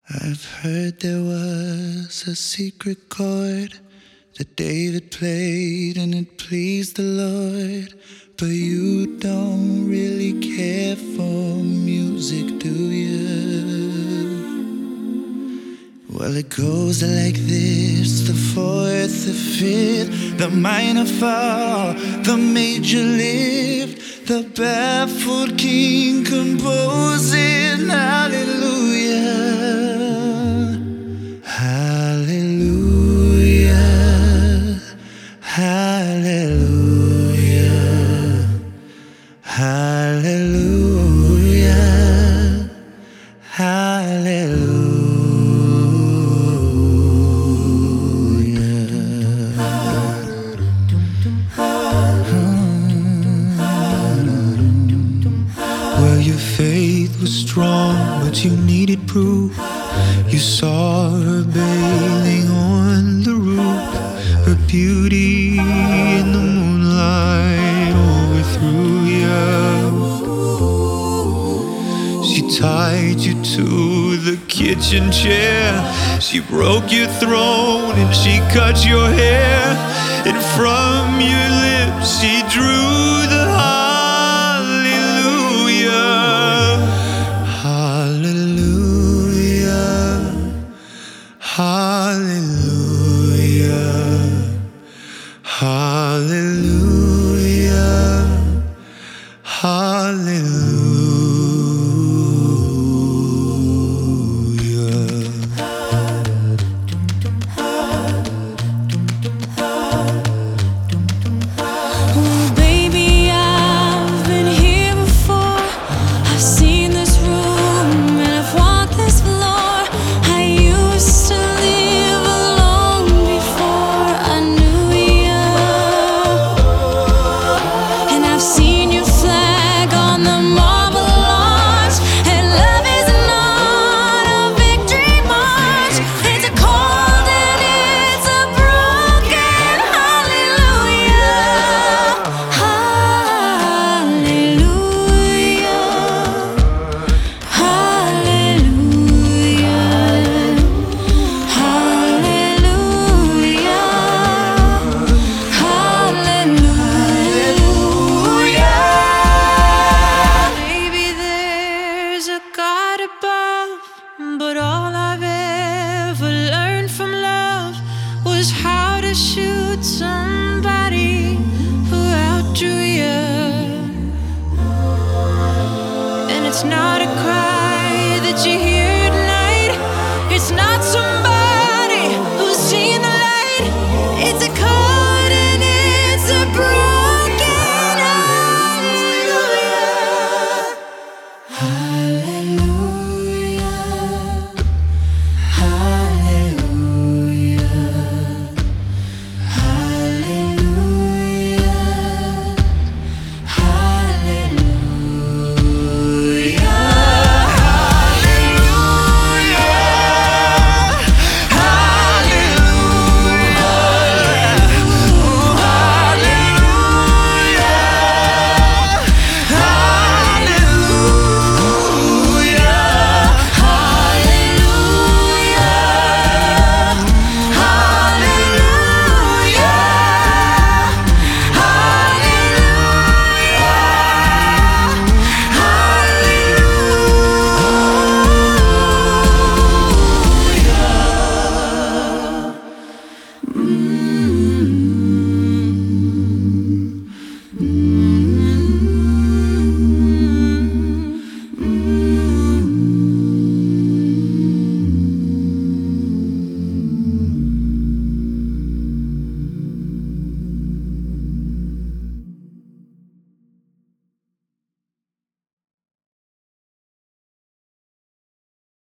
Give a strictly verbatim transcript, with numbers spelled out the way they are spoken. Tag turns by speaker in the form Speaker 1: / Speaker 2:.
Speaker 1: I've heard there was a secret chord that David played and it pleased the Lord. But you don't really care for music, do you? Well, it goes like this: the fourth, the fifth, the minor fall, the major lift, the baffled king composing hallelujah. Hallelujah, hallelujah, hallelujah, hallelujah. Well, your faith was strong, but you needed proof. You saw her bathing on the roof, her beauty in the moonlight overthrew you. She tied you to the kitchen chair, she broke your throne and she cut your hair, and from your lips she drew the hallelujah, hallelujah, hallelujah.
Speaker 2: Oh, baby, I've been here before. I've seen this room and I've walked this floor. I used to live alone before I knew you, and I've seen your flag on the marble arch. And love is not a victory march, it's a cold and it's a broken hallelujah, hallelujah, hallelujah, hallelujah, hallelujah. Maybe there's a God above, but all I've ever learned from love was how to shoot somebody who outdrew you. And it's not a